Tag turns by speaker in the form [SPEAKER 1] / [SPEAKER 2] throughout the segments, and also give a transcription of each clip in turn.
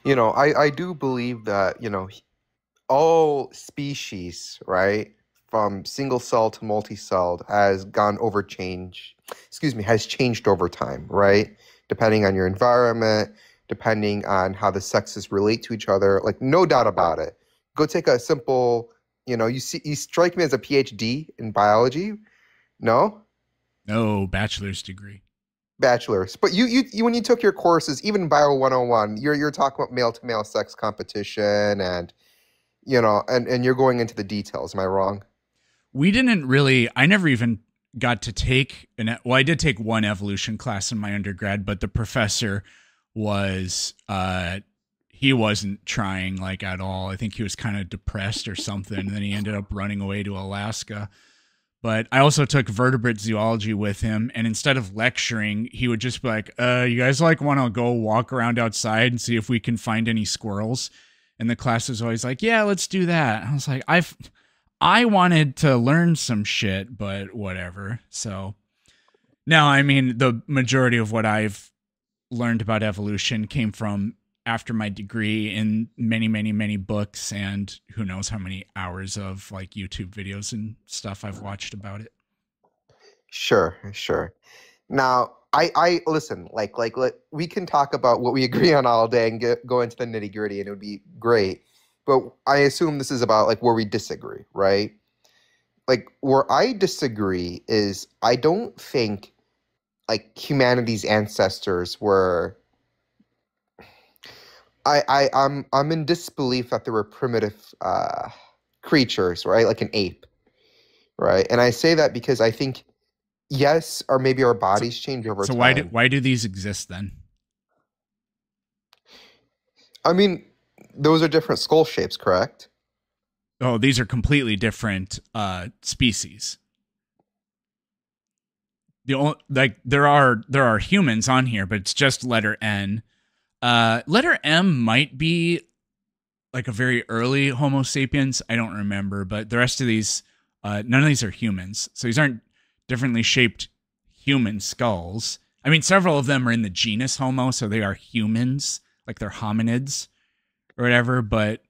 [SPEAKER 1] I do believe that, all species, right, from single cell to multi-celled has gone over change, excuse me, has changed over time, right? Depending on your environment, depending on how the sexes relate to each other, like no doubt about it. Go take a simple, you strike me as a PhD in biology, no?
[SPEAKER 2] No, bachelor's degree.
[SPEAKER 1] Bachelor's. But you when you took your courses, even Bio 101, you're talking about male to male sex competition and and you're going into the details. Am I wrong?
[SPEAKER 2] We didn't really, I never even got to take well, I did take one evolution class in my undergrad, but the professor was, he wasn't trying like at all. I think he was kind of depressed or something. And then he ended up running away to Alaska. But I also took vertebrate zoology with him. And instead of lecturing, he would just be like, you guys like want to go walk around outside and see if we can find any squirrels? And the class was always like, yeah, let's do that. I was like, I wanted to learn some shit, but whatever. So now, I mean, the majority of what I've learned about evolution came from after my degree in many, many, many books and who knows how many hours of like YouTube videos and stuff I've watched about it.
[SPEAKER 1] Sure, sure. Now, I listen, we can talk about what we agree on all day and go into the nitty gritty, and it would be great. But I assume this is about like where we disagree, right? Like where I disagree is I don't think like humanity's ancestors were. I'm in disbelief that there were primitive creatures, right? Like an ape, right? And I say that because I think yes, or maybe our
[SPEAKER 2] So,
[SPEAKER 1] bodies change over
[SPEAKER 2] so
[SPEAKER 1] time.
[SPEAKER 2] why do these exist then?
[SPEAKER 1] I mean, those are different skull shapes, correct?
[SPEAKER 2] Oh, these are completely different species. The only, like there are humans on here, but it's just letter N. Letter M might be like a very early Homo sapiens. I don't remember, but the rest of these, none of these are humans. So these aren't differently shaped human skulls. I mean, several of them are in the genus Homo, so they are humans, like they're hominids or whatever. But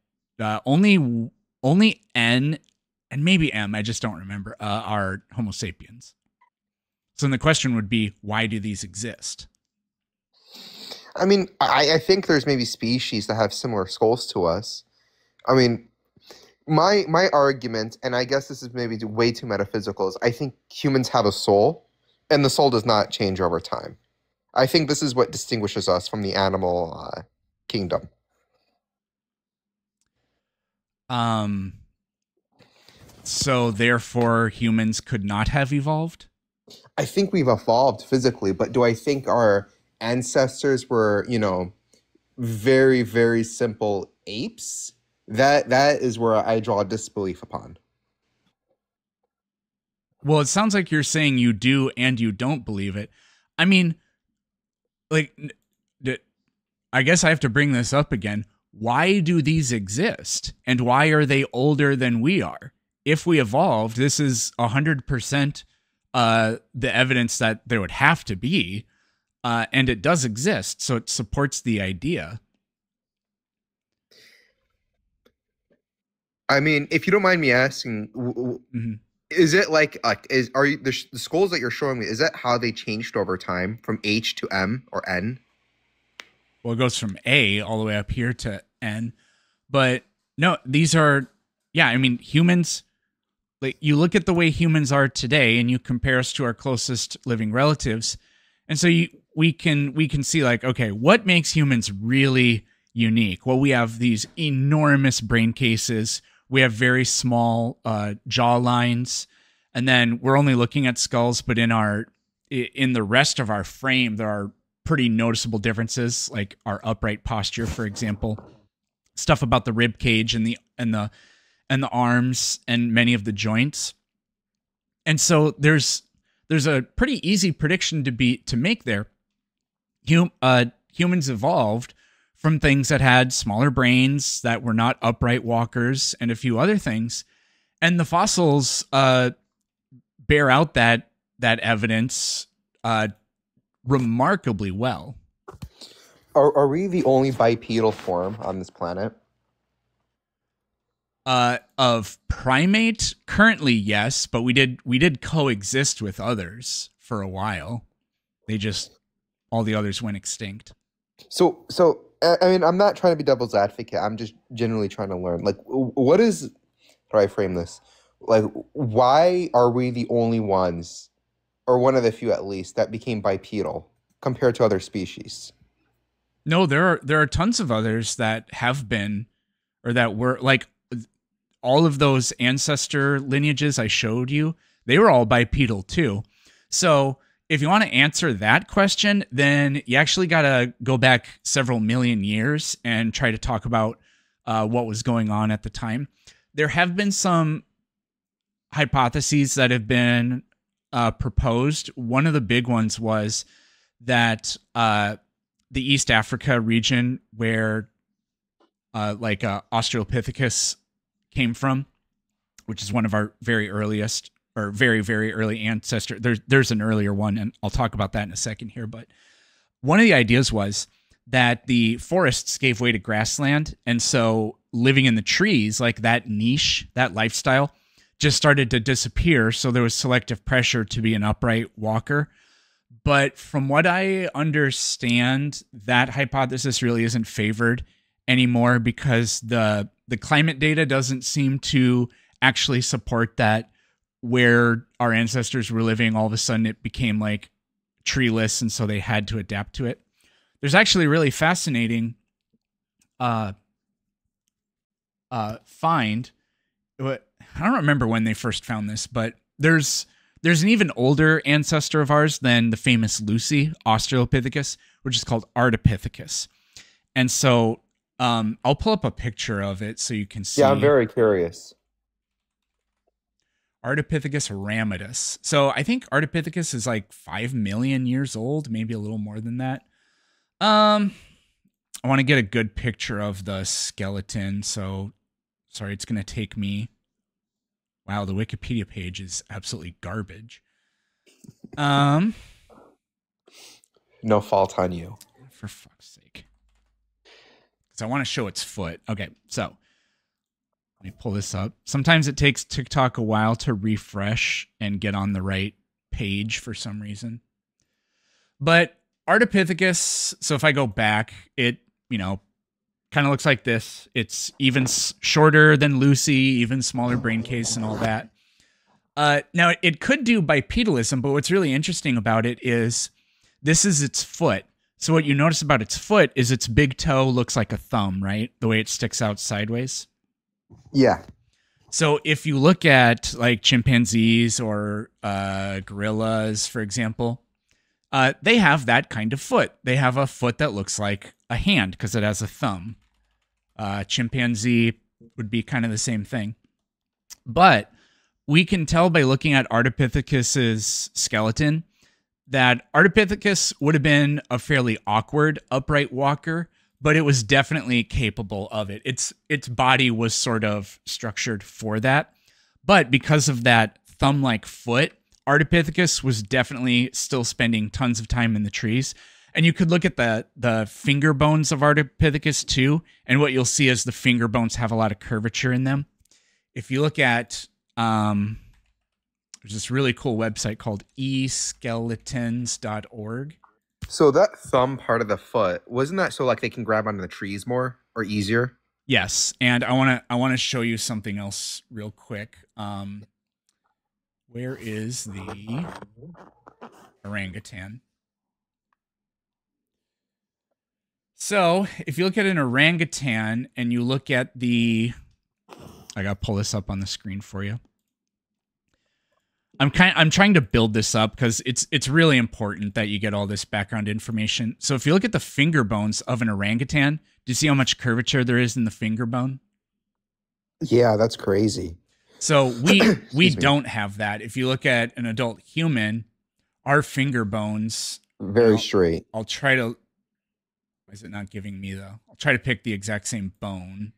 [SPEAKER 2] only N and maybe M, I just don't remember, are Homo sapiens. So then the question would be, why do these exist?
[SPEAKER 1] I mean, I think there's maybe species that have similar skulls to us. I mean, my argument, and I guess this is maybe way too metaphysical, is I think humans have a soul, and the soul does not change over time. I think this is what distinguishes us from the animal kingdom.
[SPEAKER 2] Um, so therefore humans could not have evolved?
[SPEAKER 1] I think we've evolved physically, but do I think our ancestors were, very, very simple apes? That is where I draw disbelief upon.
[SPEAKER 2] Well, it sounds like you're saying you do and you don't believe it. I mean, like, I guess I have to bring this up again. Why do these exist? And why are they older than we are? If we evolved, this is 100% the evidence that there would have to be. And it does exist. So it supports the idea.
[SPEAKER 1] I mean, if you don't mind me asking,
[SPEAKER 2] Mhm.
[SPEAKER 1] is it like is are you the skulls that you're showing me? Is that how they changed over time from H to M or N?
[SPEAKER 2] Well, it goes from A all the way up here to N. But no, these are, yeah, I mean, humans, like you look at the way humans are today and you compare us to our closest living relatives. And so we can see like, okay, what makes humans really unique? Well, we have these enormous brain cases. We have very small jaw lines. And then we're only looking at skulls, but in the rest of our frame, there are pretty noticeable differences, like our upright posture, for example, stuff about the rib cage and the arms and many of the joints. And so there's a pretty easy prediction to make there. Humans evolved from things that had smaller brains, that were not upright walkers, and a few other things. And the fossils bear out that evidence remarkably well.
[SPEAKER 1] Are we the only bipedal form on this planet?
[SPEAKER 2] Of primate, currently yes, but we did coexist with others for a while. They just all the others went extinct.
[SPEAKER 1] So, I mean, I'm not trying to be devil's advocate. I'm just generally trying to learn. Like, what is, how do I frame this? Like, why are we the only ones, or one of the few at least, that became bipedal compared to other species?
[SPEAKER 2] No, there are tons of others that have been or that were like all of those ancestor lineages I showed you, they were all bipedal too. So if you want to answer that question, then you actually got to go back several million years and try to talk about what was going on at the time. There have been some hypotheses that have been proposed. One of the big ones was that the East Africa region where Australopithecus came from, which is one of our very earliest or very, very early ancestor. There's an earlier one, and I'll talk about that in a second here. But one of the ideas was that the forests gave way to grassland. And so living in the trees, like that niche, that lifestyle, just started to disappear. So there was selective pressure to be an upright walker. But from what I understand, that hypothesis really isn't favored anymore because the climate data doesn't seem to actually support that. Where our ancestors were living, all of a sudden it became like treeless, and so they had to adapt to it. There's actually a really fascinating find. I don't remember when they first found this, but there's an even older ancestor of ours than the famous Lucy, Australopithecus, which is called Ardipithecus. And so I'll pull up a picture of it so you can see.
[SPEAKER 1] Yeah, I'm very curious.
[SPEAKER 2] Ardipithecus ramidus. So I think Ardipithecus is like 5 million years old, maybe a little more than that. I want to get a good picture of the skeleton. So sorry, it's going to take me. Wow, the Wikipedia page is absolutely garbage.
[SPEAKER 1] No fault on you.
[SPEAKER 2] For fuck's sake. Because I want to show its foot. Okay, so let me pull this up. Sometimes it takes TikTok a while to refresh and get on the right page for some reason. But Ardipithecus, so if I go back, it, kind of looks like this. It's even shorter than Lucy, even smaller brain case and all that. Now, it could do bipedalism, but what's really interesting about it is this is its foot. So what you notice about its foot is its big toe looks like a thumb, right? The way it sticks out sideways.
[SPEAKER 1] Yeah.
[SPEAKER 2] So if you look at like chimpanzees or gorillas, for example, they have that kind of foot. They have a foot that looks like a hand because it has a thumb. Chimpanzee would be kind of the same thing. But we can tell by looking at Ardipithecus's skeleton that Ardipithecus would have been a fairly awkward upright walker, but it was definitely capable of it. Its body was sort of structured for that. But because of that thumb-like foot, Ardipithecus was definitely still spending tons of time in the trees. And you could look at the finger bones of Ardipithecus too, and what you'll see is the finger bones have a lot of curvature in them. If you look at, there's this really cool website called eskeletons.org.
[SPEAKER 1] So that thumb part of the foot, wasn't that so like they can grab onto the trees more or easier?
[SPEAKER 2] Yes, and I want to show you something else real quick. Where is the orangutan? So if you look at an orangutan and you look at I gotta pull this up on the screen for you. I'm trying to build this up because it's really important that you get all this background information. So if you look at the finger bones of an orangutan, do you see how much curvature there is in the finger bone?
[SPEAKER 1] Yeah, that's crazy.
[SPEAKER 2] So we don't have that. If you look at an adult human, our finger bones
[SPEAKER 1] very straight.
[SPEAKER 2] I'll try to. Why is it not giving me though? I'll try to pick the exact same bone,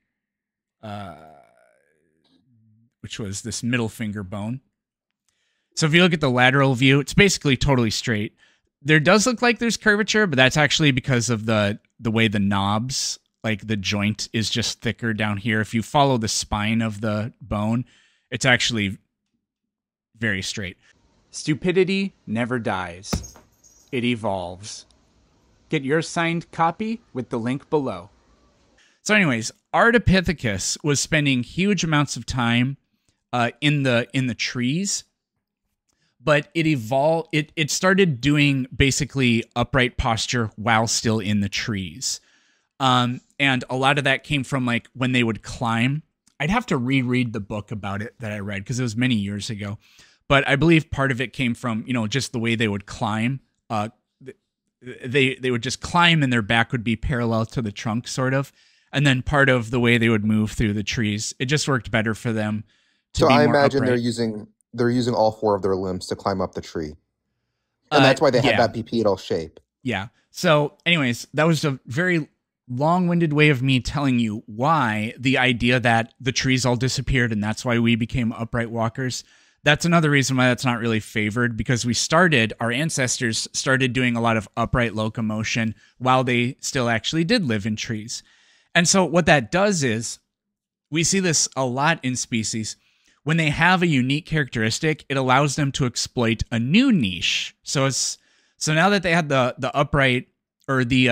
[SPEAKER 2] which was this middle finger bone. So if you look at the lateral view, it's basically totally straight. There does look like there's curvature, but that's actually because of the the way the knobs, like the joint is just thicker down here. If you follow the spine of the bone, it's actually very straight. Stupidity never dies. It evolves. Get your signed copy with the link below. So anyways, Ardipithecus was spending huge amounts of time in the trees, but it evolved. It started doing basically upright posture while still in the trees, and a lot of that came from like when they would climb. I'd have to reread the book about it that I read because it was many years ago, but I believe part of it came from just the way they would climb. They would just climb and their back would be parallel to the trunk, sort of, and then part of the way they would move through the trees, it just worked better for them.
[SPEAKER 1] So I imagine they're using all four of their limbs to climb up the tree. And that's why they have that bipedal shape.
[SPEAKER 2] Yeah. So anyways, that was a very long-winded way of me telling you why the idea that the trees all disappeared and that's why we became upright walkers. That's another reason why that's not really favored, because our ancestors started doing a lot of upright locomotion while they still actually did live in trees. And so what that does is, we see this a lot in species. When they have a unique characteristic, it allows them to exploit a new niche. So now that they had the upright, or the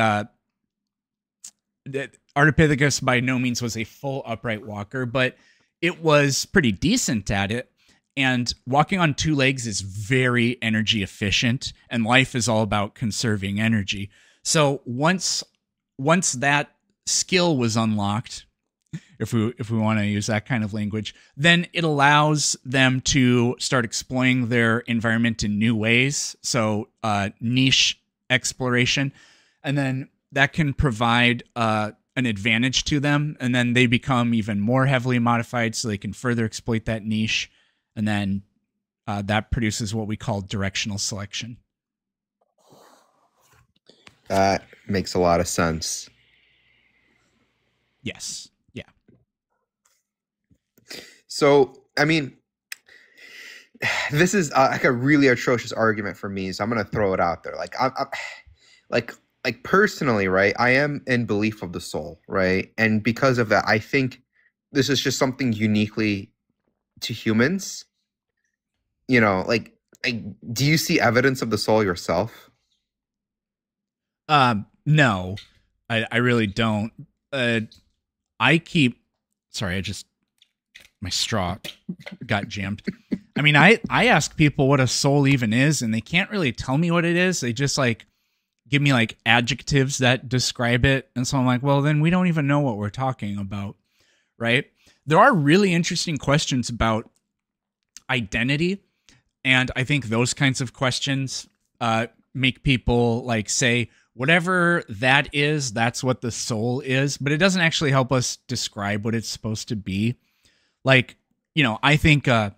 [SPEAKER 2] Ardipithecus by no means was a full upright walker, but it was pretty decent at it. And walking on two legs is very energy efficient, and life is all about conserving energy. So once that skill was unlocked, if we want to use that kind of language, then it allows them to start exploring their environment in new ways. So niche exploration, and then that can provide an advantage to them, and then they become even more heavily modified so they can further exploit that niche, and then that produces what we call directional selection.
[SPEAKER 1] That makes a lot of sense.
[SPEAKER 2] Yes. Yeah.
[SPEAKER 1] So, I mean, this is like a really atrocious argument for me, so I'm going to throw it out there. Like, personally, right, I am in belief of the soul, right? And because of that, I think this is just something uniquely to humans. Like, do you see evidence of the soul yourself?
[SPEAKER 2] No, I really don't. My straw got jammed. I mean, I ask people what a soul even is, and they can't really tell me what it is. They just give me adjectives that describe it. And so I'm like, well, then we don't even know what we're talking about, right? There are really interesting questions about identity. And I think those kinds of questions make people say, whatever that is, that's what the soul is. But it doesn't actually help us describe what it's supposed to be. I think a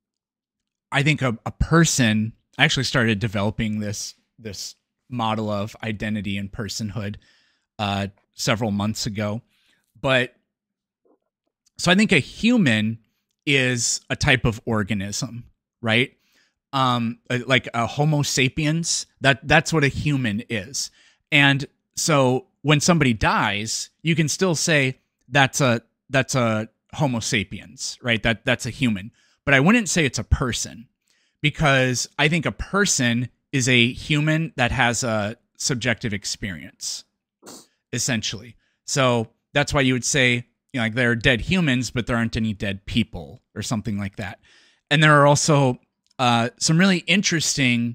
[SPEAKER 2] person, I actually started developing this model of identity and personhood several months ago. But so I think a human is a type of organism, right? Like a Homo sapiens, that's what a human is. And so when somebody dies, you can still say that's a Homo sapiens, right? That's a human. But I wouldn't say it's a person, because I think a person is a human that has a subjective experience, essentially. So that's why you would say, there are dead humans, but there aren't any dead people, or something like that. And there are also some really interesting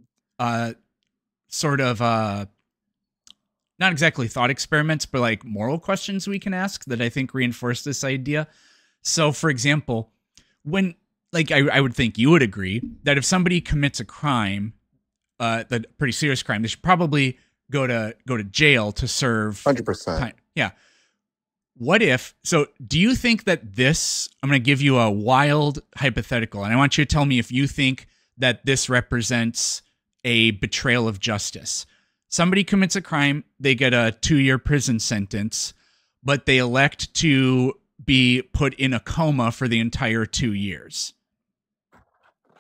[SPEAKER 2] sort of not exactly thought experiments, but moral questions we can ask that I think reinforce this idea. So, for example, when I would think you would agree that if somebody commits a crime, that pretty serious crime, they should probably go to jail to serve
[SPEAKER 1] 100%.
[SPEAKER 2] time. Yeah. What if, so do you think that I'm going to give you a wild hypothetical, and I want you to tell me if you think that this represents a betrayal of justice. Somebody commits a crime, they get a 2-year prison sentence, but they elect to be put in a coma for the entire 2 years.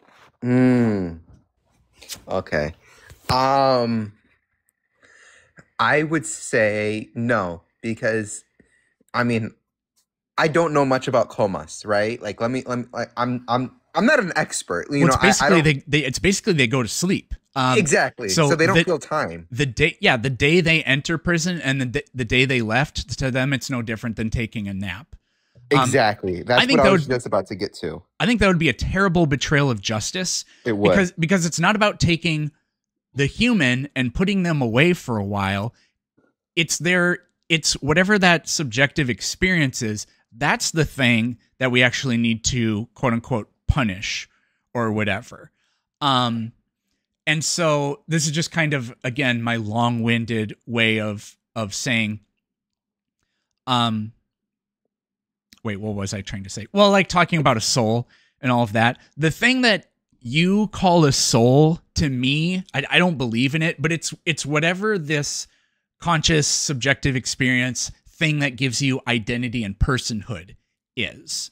[SPEAKER 1] Okay. I would say no, because I mean, I don't know much about comas, right? Like, let me, like, I'm not an expert. You
[SPEAKER 2] Well,
[SPEAKER 1] know,
[SPEAKER 2] it's
[SPEAKER 1] I
[SPEAKER 2] basically
[SPEAKER 1] don't
[SPEAKER 2] it's basically they go to sleep.
[SPEAKER 1] exactly.
[SPEAKER 2] So
[SPEAKER 1] So they don't feel time.
[SPEAKER 2] the day, yeah, the day they enter prison and the day they left, to them it's no different than taking a nap. Um,
[SPEAKER 1] Exactly.
[SPEAKER 2] I
[SPEAKER 1] That's what
[SPEAKER 2] think
[SPEAKER 1] I
[SPEAKER 2] that
[SPEAKER 1] was
[SPEAKER 2] would
[SPEAKER 1] just about to get to.
[SPEAKER 2] I think that would be a terrible betrayal of justice,
[SPEAKER 1] It would.
[SPEAKER 2] because it's not about taking the human and putting them away for a while. It's whatever that subjective experience is. That's the thing that we actually need to quote unquote punish or whatever. Um, and so this is just kind of, again, my long-winded way of saying, um, wait, what was I trying to say? Well, like talking about a soul and all of that. The thing that you call a soul, to me, I don't believe in it, but it's whatever this conscious subjective experience thing that gives you identity and personhood is.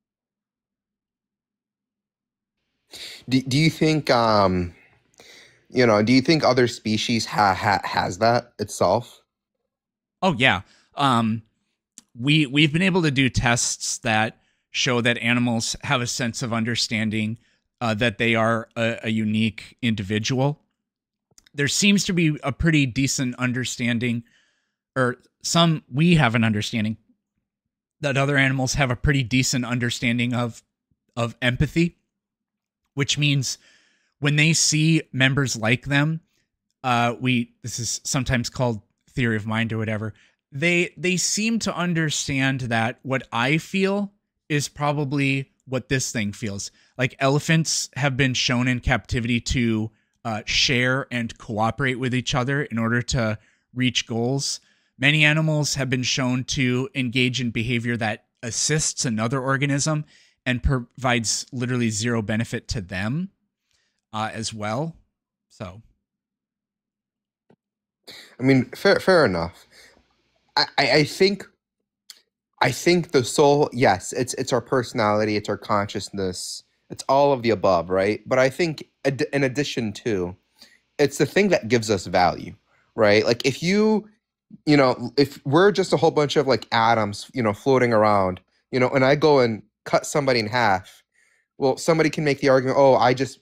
[SPEAKER 1] Do you think do you think other species has that itself?
[SPEAKER 2] Oh yeah. Um we've been able to do tests that show that animals have a sense of understanding, that they are a unique individual. There seems to be a pretty decent understanding, or some we have an understanding that other animals have a pretty decent understanding of empathy, which means when they see members like them, we this is sometimes called theory of mind or whatever. They seem to understand that what I feel is probably what this thing feels. Like elephants have been shown in captivity to share and cooperate with each other in order to reach goals. Many animals have been shown to engage in behavior that assists another organism and provides literally zero benefit to them, as well. So,
[SPEAKER 1] I mean, fair enough. I think the soul, yes, it's our personality, it's our consciousness, it's all of the above, right? But I think in addition to, it's the thing that gives us value, right? Like if if we're just a whole bunch of like atoms, floating around, and I go and cut somebody in half, well, somebody can make the argument, oh, I just,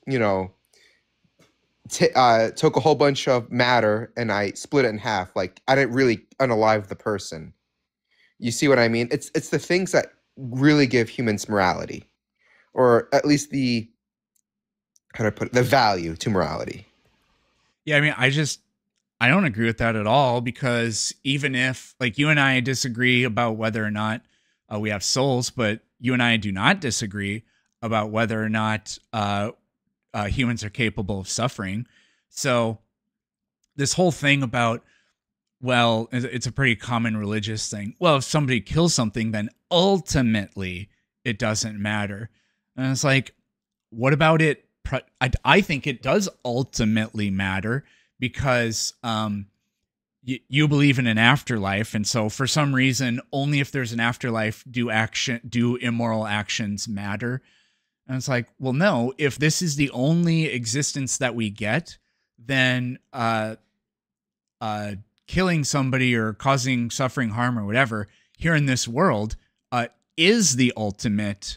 [SPEAKER 1] took a whole bunch of matter and I split it in half. Like I didn't really unalive the person. You see what I mean? It's the things that really give humans morality, or at least the how do I put it, the value to morality.
[SPEAKER 2] yeah, I mean, I don't agree with that at all, because even if, like, you and I disagree about whether or not we have souls, but you and I do not disagree about whether or not humans are capable of suffering. So this whole thing about, well, it's a pretty common religious thing. Well, if somebody kills something, then ultimately it doesn't matter. And it's like, what about it? I think it does ultimately matter, because you believe in an afterlife, and so for some reason, only if there's an afterlife do immoral actions matter. And it's like, well, no. If this is the only existence that we get, then killing somebody or causing suffering, harm, or whatever here in this world is the ultimate.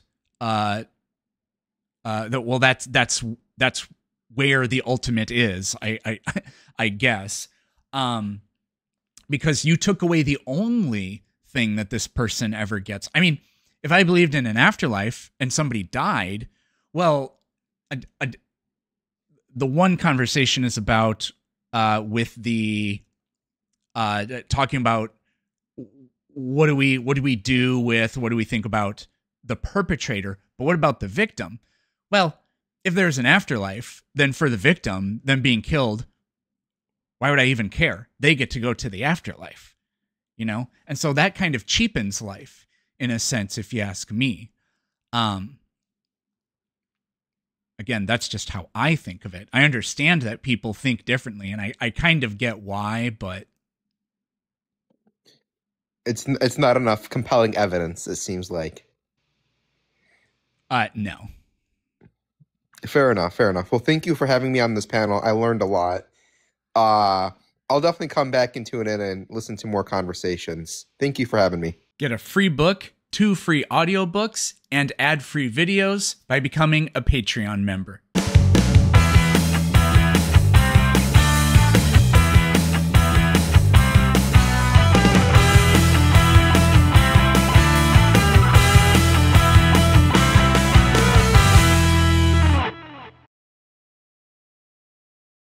[SPEAKER 2] That's where the ultimate is. I guess, because you took away the only thing that this person ever gets. I mean, if I believed in an afterlife and somebody died, well, the one conversation is about with the talking about what do we do with, what do we think about the perpetrator, but what about the victim? Well, if there's an afterlife, then for the victim, them being killed, why would I even care? They get to go to the afterlife, and so that kind of cheapens life in a sense, if you ask me. Again, that's just how I think of it. I understand that people think differently, and I kind of get why, but
[SPEAKER 1] It's not enough compelling evidence, it seems like.
[SPEAKER 2] No.
[SPEAKER 1] Fair enough. Fair enough. Well, thank you for having me on this panel. I learned a lot. Uh, I'll definitely come back into it and listen to more conversations. Thank you for having me.
[SPEAKER 2] Get a free book, 2 free audiobooks, and ad-free videos by becoming a Patreon member.